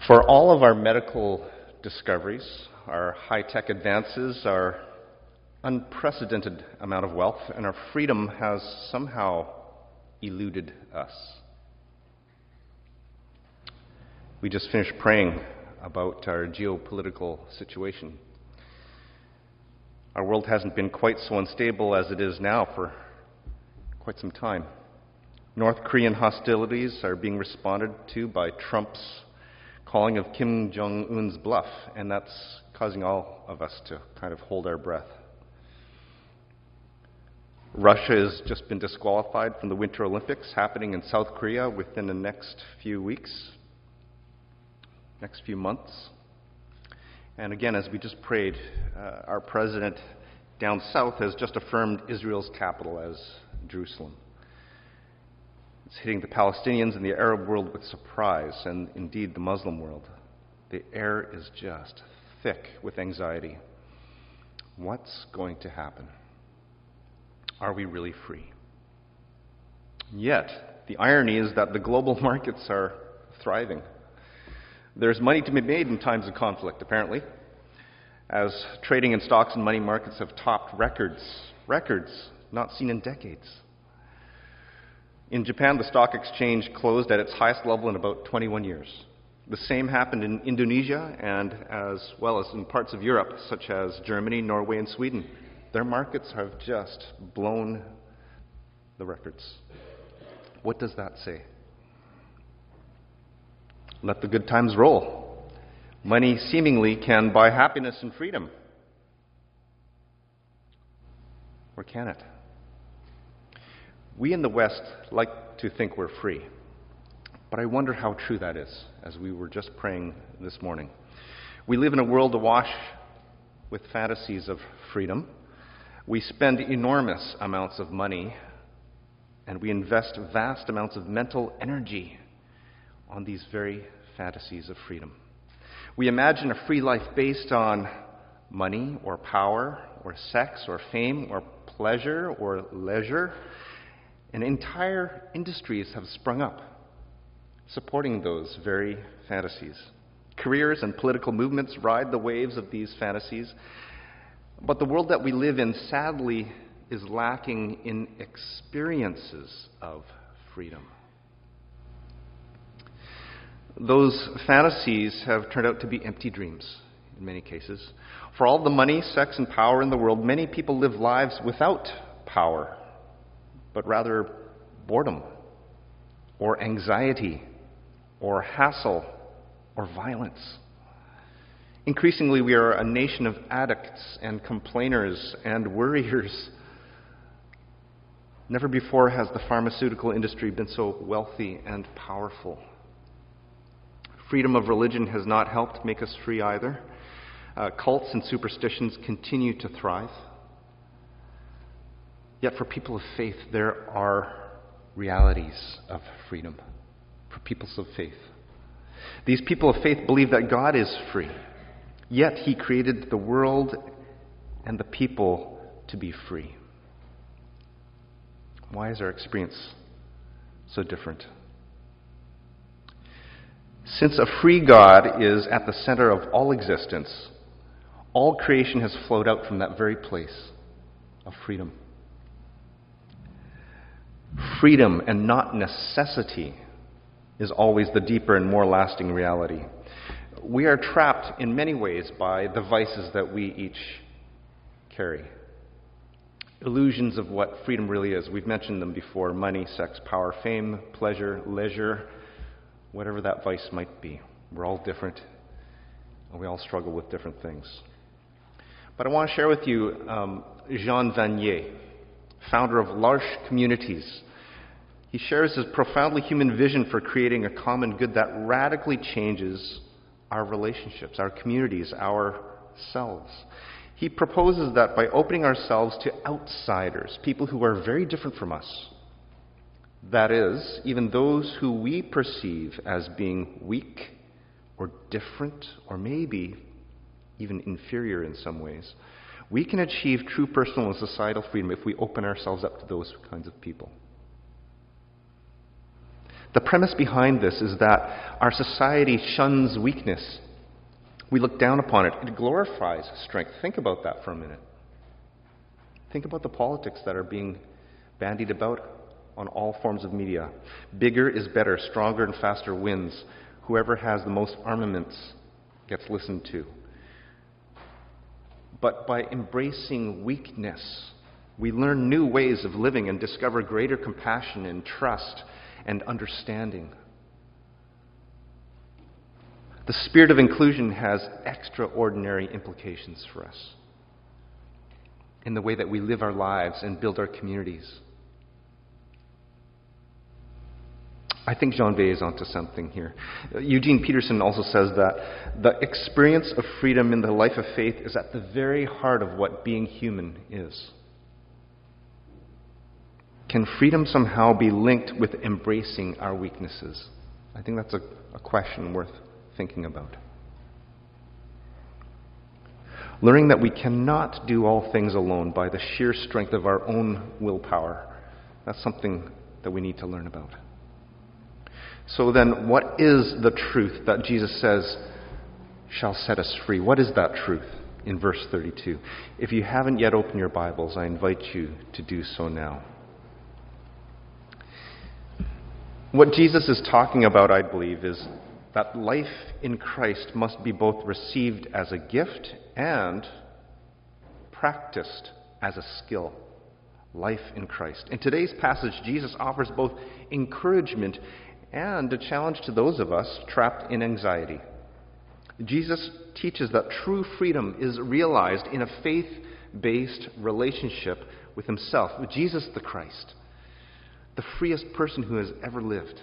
For all of our medical discoveries, our high-tech advances, our unprecedented amount of wealth, and our freedom has somehow eluded us. We just finished praying about our geopolitical situation. Our world hasn't been quite so unstable as it is now for quite some time. North Korean hostilities are being responded to by Trump's calling of Kim Jong-un's bluff, and that's causing all of us to kind of hold our breath. Russia has just been disqualified from the Winter Olympics happening in South Korea within the next few weeks, next few months. And again, as we just prayed, our president down south has just affirmed Israel's capital as Jerusalem. It's hitting the Palestinians and the Arab world with surprise, and indeed the Muslim world. The air is just thick with anxiety. What's going to happen? Are we really free? Yet, the irony is that the global markets are thriving. There's money to be made in times of conflict, apparently, as trading in stocks and money markets have topped records not seen in decades. In Japan, the stock exchange closed at its highest level in about 21 years. The same happened in Indonesia and as well as in parts of Europe, such as Germany, Norway, and Sweden. Their markets have just blown the records. What does that say? Let the good times roll. Money seemingly can buy happiness and freedom. Or can it? We in the West like to think we're free, but I wonder how true that is, as we were just praying this morning. We live in a world awash with fantasies of freedom. We spend enormous amounts of money, and we invest vast amounts of mental energy on these very fantasies of freedom. We imagine a free life based on money or power or sex or fame or pleasure or leisure. And entire industries have sprung up supporting those very fantasies. Careers and political movements ride the waves of these fantasies. But the world that we live in, sadly, is lacking in experiences of freedom. Those fantasies have turned out to be empty dreams in many cases. For all the money, sex, and power in the world, many people live lives without power, but rather boredom, or anxiety, or hassle, or violence. Increasingly, we are a nation of addicts and complainers and worriers. Never before has the pharmaceutical industry been so wealthy and powerful. Freedom of religion has not helped make us free either. Cults and superstitions continue to thrive. Yet for people of faith, there are realities of freedom. For people of faith. These people of faith believe that God is free. Yet He created the world and the people to be free. Why is our experience so different? Since a free God is at the center of all existence, all creation has flowed out from that very place of freedom. Freedom and not necessity is always the deeper and more lasting reality. We are trapped in many ways by the vices that we each carry. Illusions of what freedom really is. We've mentioned them before: money, sex, power, fame, pleasure, leisure, whatever that vice might be. We're all different, and we all struggle with different things. But I want to share with you Jean Vanier, founder of L'Arche Communities. He shares his profoundly human vision for creating a common good that radically changes our relationships, our communities, ourselves. He proposes that by opening ourselves to outsiders, people who are very different from us, that is, even those who we perceive as being weak or different or maybe even inferior in some ways, we can achieve true personal and societal freedom if we open ourselves up to those kinds of people. The premise behind this is that our society shuns weakness. We look down upon it. It glorifies strength. Think about that for a minute. Think about the politics that are being bandied about on all forms of media. Bigger is better, stronger and faster wins. Whoever has the most armaments gets listened to. But by embracing weakness, we learn new ways of living and discover greater compassion and trust and understanding. The spirit of inclusion has extraordinary implications for us in the way that we live our lives and build our communities. I think Jean Vay is onto something here. Eugene Peterson also says that the experience of freedom in the life of faith is at the very heart of what being human is. Can freedom somehow be linked with embracing our weaknesses? I think that's a question worth thinking about. Learning that we cannot do all things alone by the sheer strength of our own willpower. That's something that we need to learn about. So then, what is the truth that Jesus says shall set us free? What is that truth in verse 32? If you haven't yet opened your Bibles, I invite you to do so now. What Jesus is talking about, I believe, is that life in Christ must be both received as a gift and practiced as a skill. Life in Christ. In today's passage, Jesus offers both encouragement and a challenge to those of us trapped in anxiety. Jesus teaches that true freedom is realized in a faith-based relationship with himself, with Jesus the Christ, the freest person who has ever lived.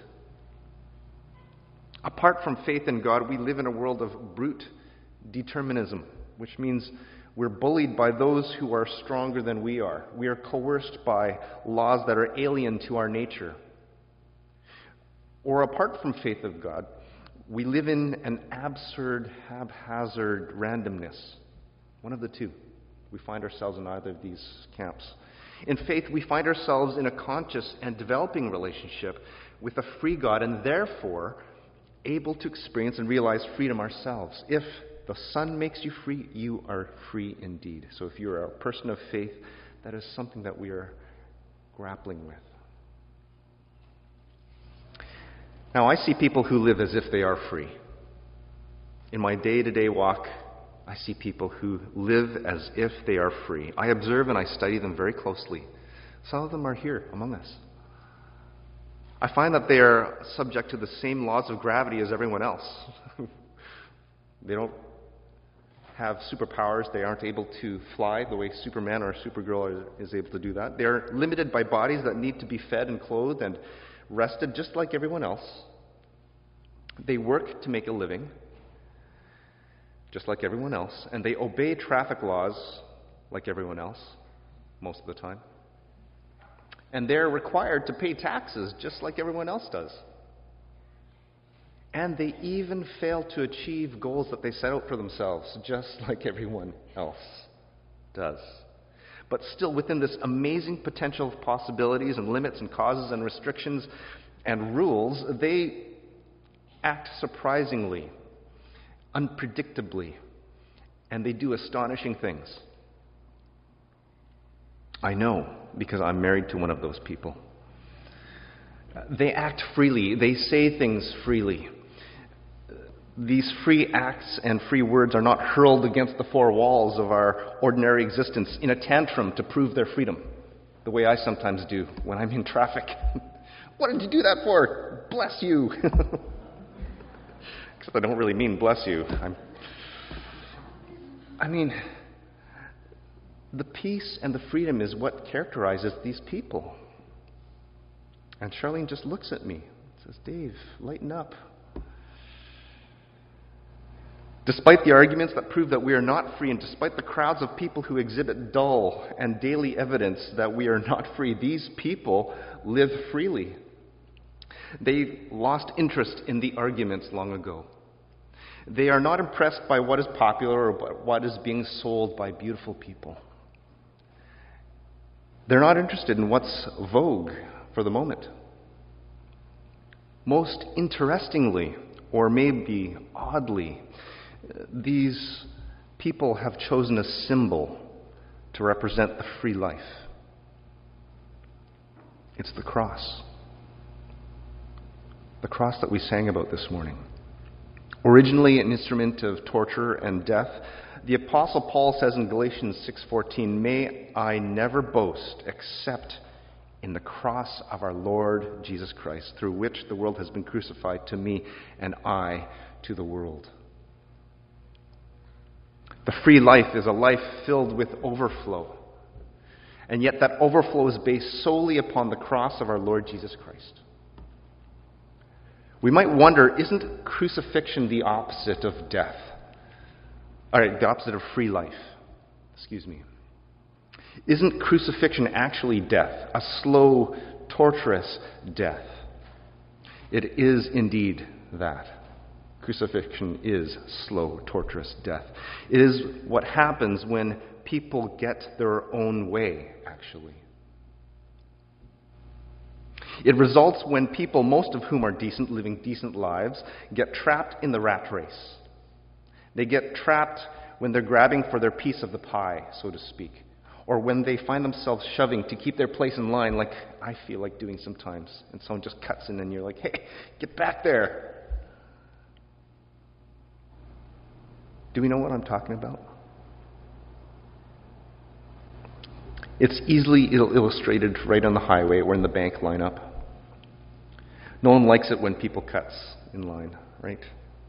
Apart from faith in God, we live in a world of brute determinism, which means we're bullied by those who are stronger than we are. We are coerced by laws that are alien to our nature. Or apart from faith of God, we live in an absurd, haphazard randomness. One of the two. We find ourselves in either of these camps. In faith, we find ourselves in a conscious and developing relationship with a free God, and therefore able to experience and realize freedom ourselves. If the Son makes you free, you are free indeed. So if you're a person of faith, that is something that we are grappling with. Now, I see people who live as if they are free. In my day-to-day walk, I see people who live as if they are free. I observe and I study them very closely. Some of them are here among us. I find that they are subject to the same laws of gravity as everyone else. They don't have superpowers. They aren't able to fly the way Superman or Supergirl is able to do that. They are limited by bodies that need to be fed and clothed and rested just like everyone else. They work to make a living just like everyone else, and they obey traffic laws like everyone else most of the time. And they're required to pay taxes just like everyone else does. And they even fail to achieve goals that they set out for themselves just like everyone else does. But still, within this amazing potential of possibilities and limits and causes and restrictions and rules, they act surprisingly, unpredictably, and they do astonishing things. I know, because I'm married to one of those people. They act freely. They say things freely. These free acts and free words are not hurled against the four walls of our ordinary existence in a tantrum to prove their freedom, the way I sometimes do when I'm in traffic. What did you do that for? Bless you. Except I don't really mean bless you. I mean, the peace and the freedom is what characterizes these people. And Charlene just looks at me and says, Dave, lighten up. Despite the arguments that prove that we are not free, and despite the crowds of people who exhibit dull and daily evidence that we are not free, these people live freely. They lost interest in the arguments long ago. They are not impressed by what is popular or by what is being sold by beautiful people. They're not interested in what's vogue for the moment. Most interestingly, or maybe oddly, these people have chosen a symbol to represent the free life. It's the cross. The cross that we sang about this morning. Originally an instrument of torture and death, the Apostle Paul says in Galatians 6:14, "May I never boast except in the cross of our Lord Jesus Christ, through which the world has been crucified to me and I to the world." The free life is a life filled with overflow. And yet that overflow is based solely upon the cross of our Lord Jesus Christ. We might wonder, isn't crucifixion the opposite of death? All right, the opposite of free life. Isn't crucifixion actually death? A slow, torturous death? It is indeed that. Crucifixion is slow, torturous death. It is what happens when people get their own way, actually. It results when people, most of whom are decent, living decent lives, get trapped in the rat race. They get trapped when they're grabbing for their piece of the pie, so to speak, or when they find themselves shoving to keep their place in line, like I feel like doing sometimes, and someone just cuts in and you're like, "Hey, get back there." Do we know what I'm talking about? It's easily illustrated right on the highway or in the bank lineup. No one likes it when people cuts in line, right?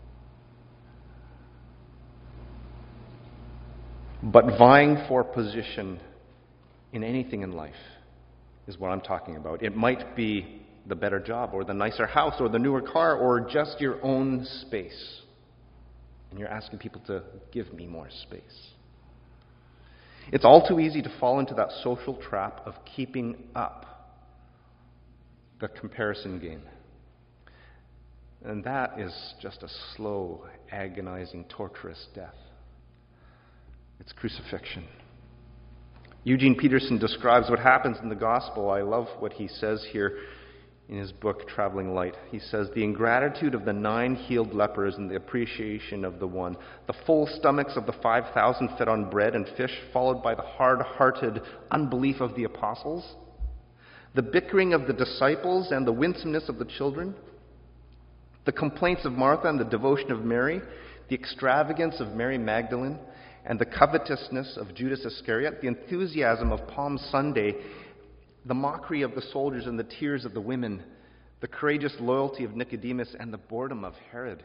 But vying for position in anything in life is what I'm talking about. It might be the better job or the nicer house or the newer car or just your own space. And you're asking people to give me more space. It's all too easy to fall into that social trap of keeping up the comparison game. And that is just a slow, agonizing, torturous death. It's crucifixion. Eugene Peterson describes what happens in the gospel. I love what he says here in his book, Traveling Light. He says, "The ingratitude of the 9 healed lepers and the appreciation of the one, the full stomachs of the 5,000 fed on bread and fish, followed by the hard-hearted unbelief of the apostles, the bickering of the disciples and the winsomeness of the children, the complaints of Martha and the devotion of Mary, the extravagance of Mary Magdalene, and the covetousness of Judas Iscariot, the enthusiasm of Palm Sunday, the mockery of the soldiers and the tears of the women, the courageous loyalty of Nicodemus, and the boredom of Herod."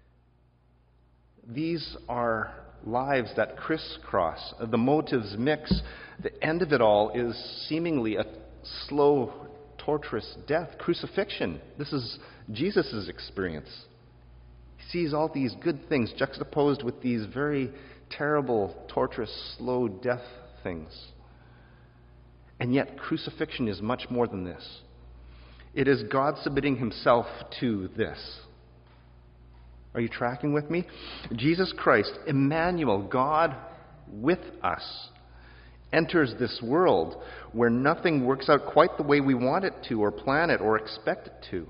These are lives that crisscross. The motives mix. The end of it all is seemingly a slow, torturous death, crucifixion. This is Jesus' experience. He sees all these good things juxtaposed with these very terrible, torturous, slow death things. And yet, crucifixion is much more than this. It is God submitting himself to this. Are you tracking with me? Jesus Christ, Emmanuel, God with us, enters this world where nothing works out quite the way we want it to, or plan it, or expect it to.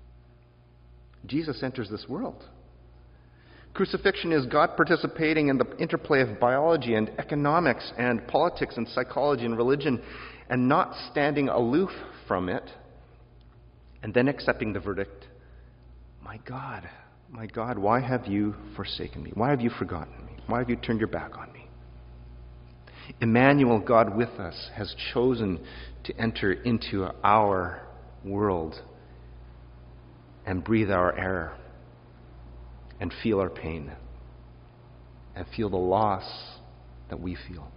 Jesus enters this world. Crucifixion is God participating in the interplay of biology and economics and politics and psychology and religion, and not standing aloof from it, and then accepting the verdict, my God, why have you forsaken me? Why have you forgotten me? Why have you turned your back on me?" Emmanuel, God with us, has chosen to enter into our world and breathe our air and feel our pain and feel the loss that we feel.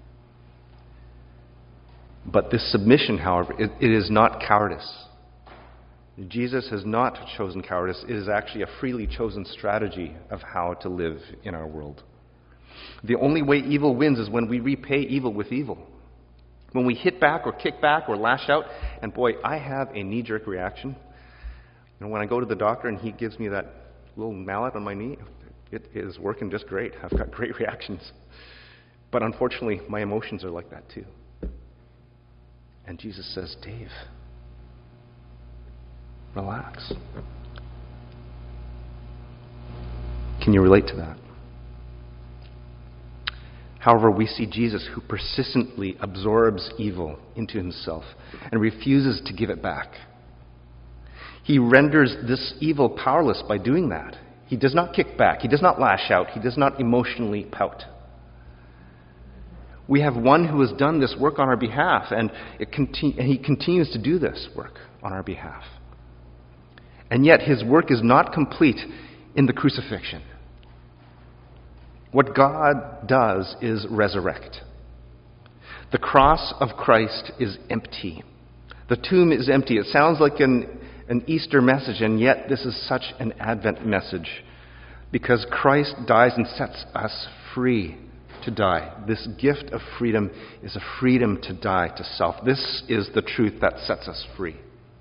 But this submission, however, it is not cowardice. Jesus has not chosen cowardice. It is actually a freely chosen strategy of how to live in our world. The only way evil wins is when we repay evil with evil. When we hit back or kick back or lash out, and boy, I have a knee-jerk reaction. When I go to the doctor and he gives me that little mallet on my knee, it is working just great. I've got great reactions. But unfortunately, my emotions are like that too. And Jesus says, "Dave, relax. Can you relate to that? However, we see Jesus who persistently absorbs evil into himself and refuses to give it back. He renders this evil powerless by doing that. He does not kick back. He does not lash out. He does not emotionally pout. We have one who has done this work on our behalf, and he continues to do this work on our behalf. And yet his work is not complete in the crucifixion. What God does is resurrect. The cross of Christ is empty. The tomb is empty. It sounds like an Easter message, and yet this is such an Advent message, because Christ dies and sets us free to die. This gift of freedom is a freedom to die to self. This is the truth that sets us free.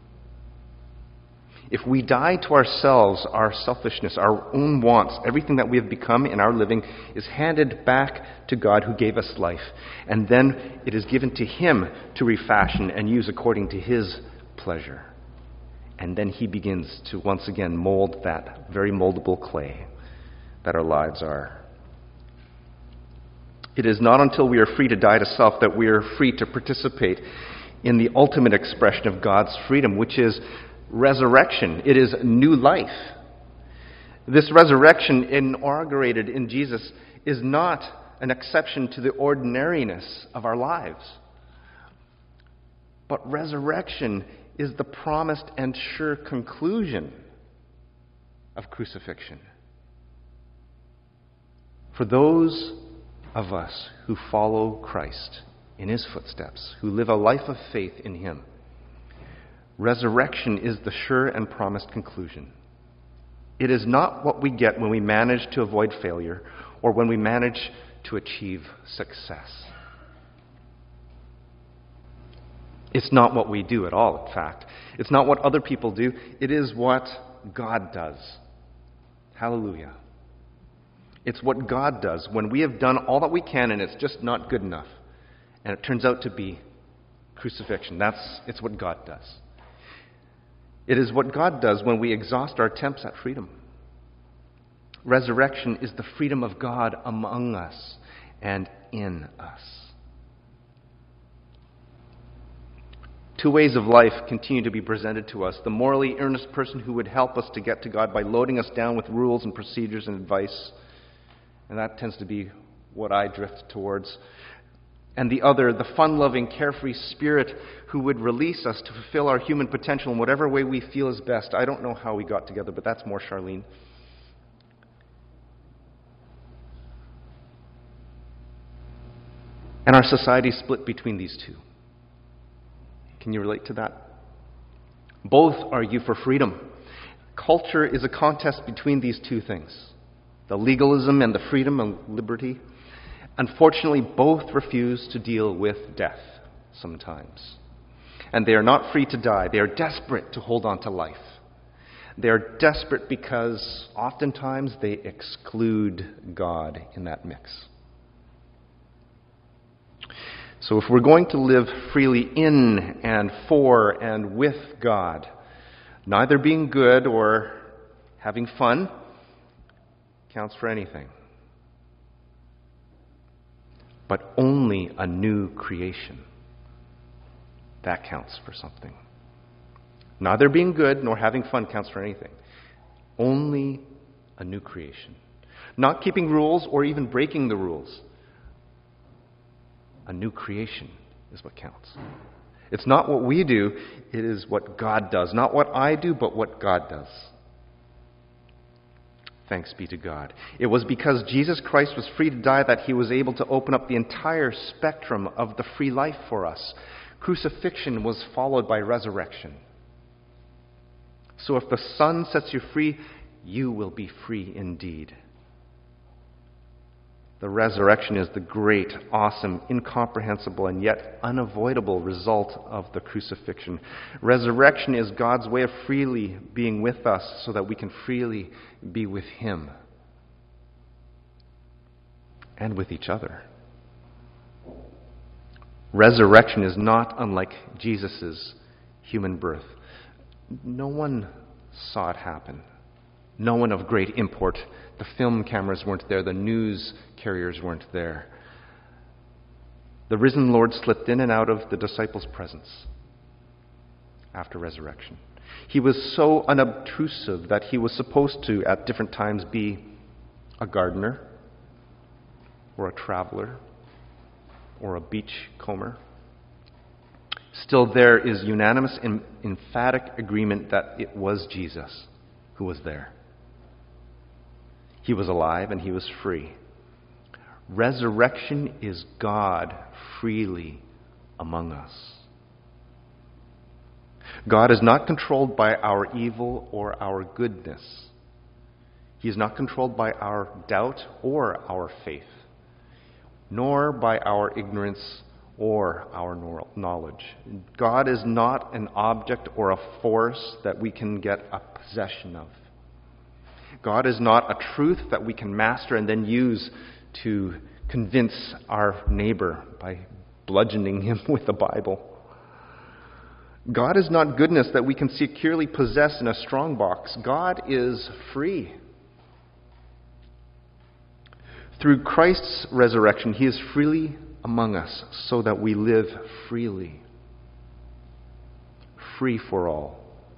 If we die to ourselves, our selfishness, our own wants, everything that we have become in our living is handed back to God who gave us life. And then it is given to him to refashion and use according to his pleasure. And then he begins to once again mold that very moldable clay that our lives are. It is not until we are free to die to self that we are free to participate in the ultimate expression of God's freedom, which is resurrection. It is new life. This resurrection inaugurated in Jesus is not an exception to the ordinariness of our lives. But resurrection is the promised and sure conclusion of crucifixion. For those of us who follow Christ in his footsteps, who live a life of faith in him, resurrection is the sure and promised conclusion. It is not what we get when we manage to avoid failure or when we manage to achieve success. It's not what we do at all, in fact. It's not what other people do. It is what God does. Hallelujah. It's what God does when we have done all that we can and it's just not good enough. And it turns out to be crucifixion. It's what God does. It is what God does when we exhaust our attempts at freedom. Resurrection is the freedom of God among us and in us. Two ways of life continue to be presented to us. The morally earnest person who would help us to get to God by loading us down with rules and procedures and advice. And that tends to be what I drift towards. And the other, the fun-loving, carefree spirit who would release us to fulfill our human potential in whatever way we feel is best. I don't know how we got together, but that's more Charlene. And our society is split between these two. Can you relate to that? Both argue for freedom. Culture is a contest between these two things, the legalism and the freedom and liberty. Unfortunately, both refuse to deal with death sometimes. And they are not free to die. They are desperate to hold on to life. They are desperate because oftentimes they exclude God in that mix. So if we're going to live freely in and for and with God, neither being good or having fun counts for anything, but only a new creation. That counts for something. Neither being good nor having fun counts for anything. Only a new creation. Not keeping rules or even breaking the rules. A new creation is what counts. It's not what we do, it is what God does. Not what I do, but what God does. Thanks be to God. It was because Jesus Christ was free to die that he was able to open up the entire spectrum of the free life for us. Crucifixion was followed by resurrection. So if the Son sets you free, you will be free indeed. The resurrection is the great, awesome, incomprehensible, and yet unavoidable result of the crucifixion. Resurrection is God's way of freely being with us so that we can freely be with him and with each other. Resurrection is not unlike Jesus' human birth. No one saw it happen. No one of great import. The film cameras weren't there. The news carriers weren't there. The risen Lord slipped in and out of the disciples' presence after resurrection. He was so unobtrusive that he was supposed to, at different times, be a gardener or a traveler or a beachcomber. Still, there is unanimous and emphatic agreement that it was Jesus who was there. He was alive and he was free. Resurrection is God freely among us. God is not controlled by our evil or our goodness. He is not controlled by our doubt or our faith, nor by our ignorance or our knowledge. God is not an object or a force that we can get a possession of. God is not a truth that we can master and then use to convince our neighbor by bludgeoning him with the Bible. God is not goodness that we can securely possess in a strongbox. God is free. Through Christ's resurrection, he is freely among us so that we live freely. Free for all.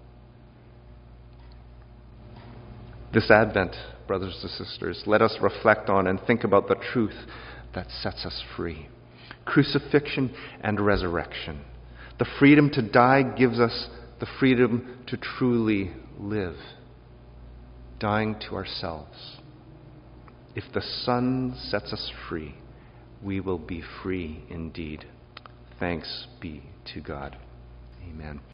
This Advent, brothers and sisters, let us reflect on and think about the truth that sets us free. Crucifixion and resurrection. The freedom to die gives us the freedom to truly live, dying to ourselves. If the Son sets us free, we will be free indeed. Thanks be to God. Amen.